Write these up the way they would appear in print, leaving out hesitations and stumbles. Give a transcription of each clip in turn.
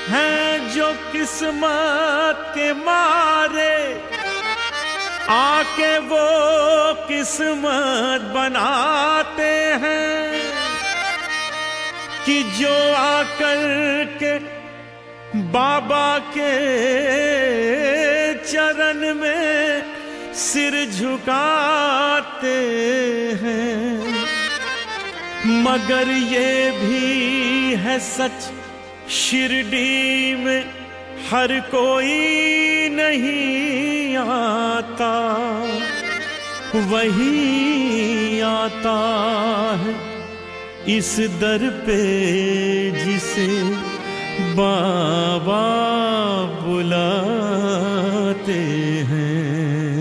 हैं जो किस्मत के मारे आके वो किस्मत बनाते हैं कि जो आकर के बाबा के चरण में सिर झुकाते हैं। मगर ये भी है सच, शिरडी में हर कोई नहीं आता, वही आता है इस दर पे जिसे बाबा बुलाते हैं।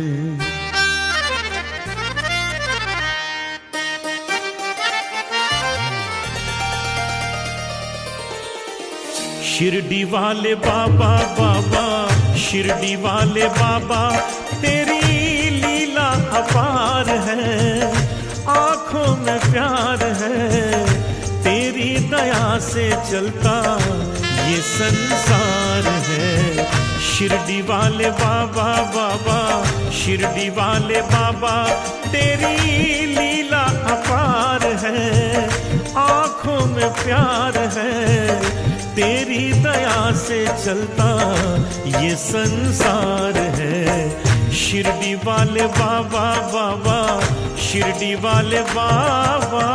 शिरडी वाले बाबा बाबा, शिरडी वाले बाबा, तेरी लीला अपार है, आंखों में प्यार है, तेरी दया से चलता ये संसार है। शिरडी वाले बाबा बाबा, शिरडी वाले बाबा, तेरी लीला अपार है, आंखों में प्यार है, तेरी दया से चलता ये संसार है। शिरडी वाले बाबा बाबा, शिरडी वाले बाबा।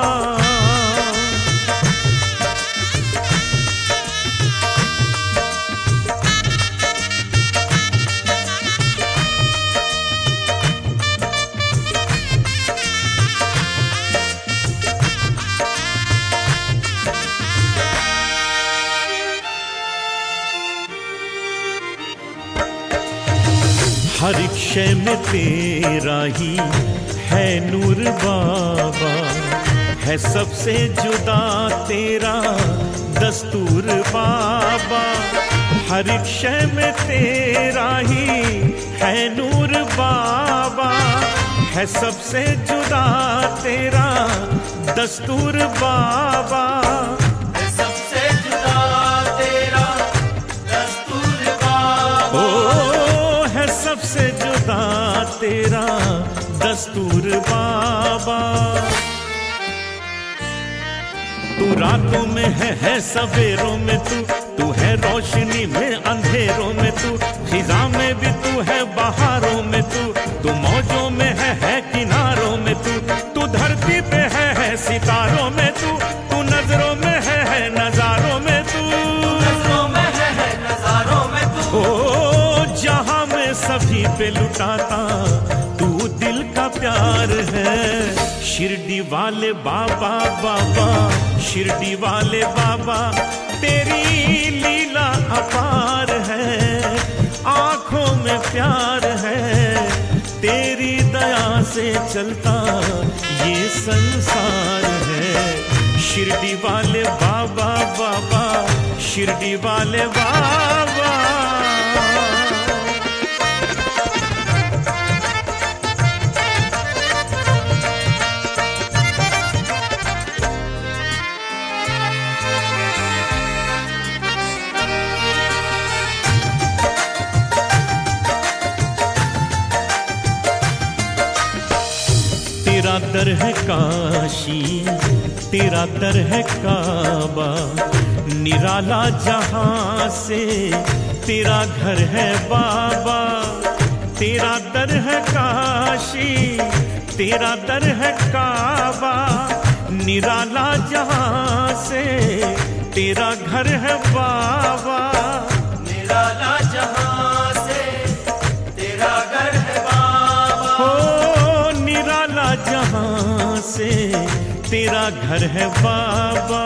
हर एक शय में तेरा ही है नूर बाबा, है सबसे जुदा तेरा दस्तूर बाबा। हर एक शय में तेरा ही है नूर बाबा, है सबसे जुदा तेरा दस्तूर बाबा। सबसे जुदा तेरा दस्तूर बाबा। तू रातों में है सवेरों में तू है रोशनी में अंधेरों में तू, खिजा में भी तू है बहारों में तू मौजों में है किनारों में तू धरती पे है सितारों में तू नजरों में है नजारों में तू जहां में सभी पे लुटाता तू दिल का प्यार है। शिरडी वाले बाबा बाबा, शिरडी वाले बाबा, तेरी लीला अपार है, आंखों में प्यार है, तेरी दया से चलता ये संसार है। शिरडी वाले बाबा बाबा, शिरडी वाले बाबा। तेरा दर है काशी, तेरा दर है काबा, निराला जहां से तेरा घर है बाबा। तेरा दर है काशी, तेरा दर है काबा, निराला जहां से तेरा घर है बाबा। निराला जहां से तेरा घर है बाबा, हो निराला जहां से तेरा घर है बाबा।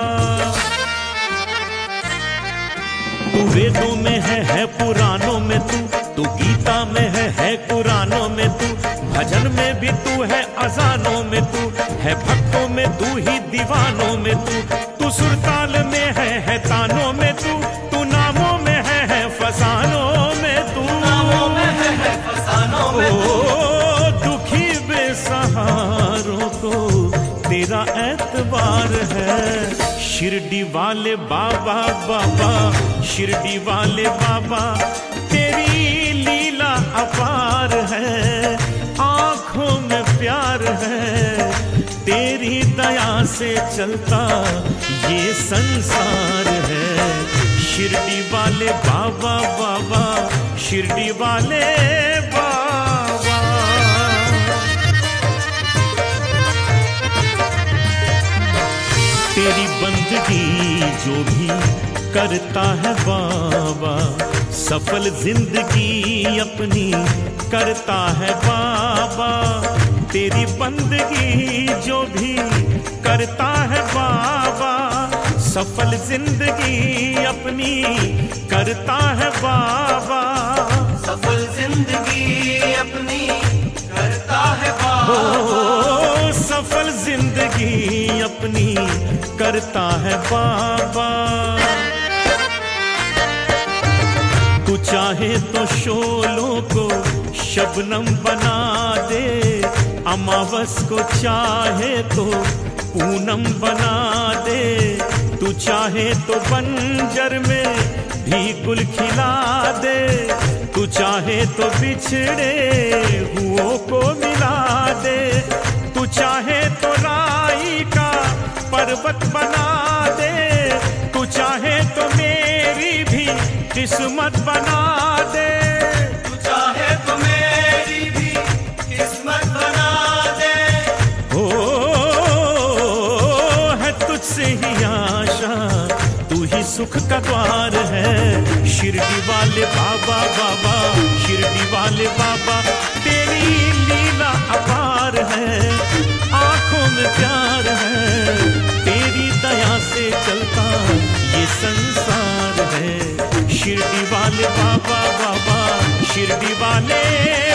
तू वेदों में है पुराणों में तू गीता में है कुरानों में तू, भजन में भी तू है अजानों में तू है, भक्तों में तू ही दीवानों में तू सुरताल में है तानों में तू नामों में है फसानों में तू नामों में है फसानों में ओ दुखी बेसहारों को तेरा एतबार है। शिरडी वाले बाबा बाबा, शिरडी वाले बाबा, तेरी लीला अपार है, आंखों में प्यार है, तेरी दया से चलता ये संसार है। शिरडी वाले बाबा बाबा, शिरडी वाले बाबा। तेरी बंदगी जो भी करता है बाबा, सफल जिंदगी अपनी करता है बाबा। तेरी बंदगी जो भी करता है बाबा, सफल जिंदगी अपनी करता है बाबा। सफल जिंदगी अपनी करता है बाबा। ओ सफल जिंदगी अपनी करता है बाबा। तू चाहे तो शोलों को शबनम बना दे, अमावस को चाहे तो पूनम बना दे। तू चाहे तो बंजर में भी गुल खिला दे, तू चाहे तो बिछड़े हुओं को मिला दे। तू चाहे तो राई का पर्वत बना दे, तू चाहे तो मेरी भी किस्मत बना दे। तू चाहे तो मेरी भी किस्मत बना दे। ओ है तुझसे ही आशा, तू ही सुख का द्वार है। शिरडी वाले बाबा बाबा, शिरडी वाले बाबा, तेरी लीला अपार है, आंखों में प्यार है, तेरी दया से चलता ये संसार है। शिरडी वाले बाबा बाबा, शिरडी वाले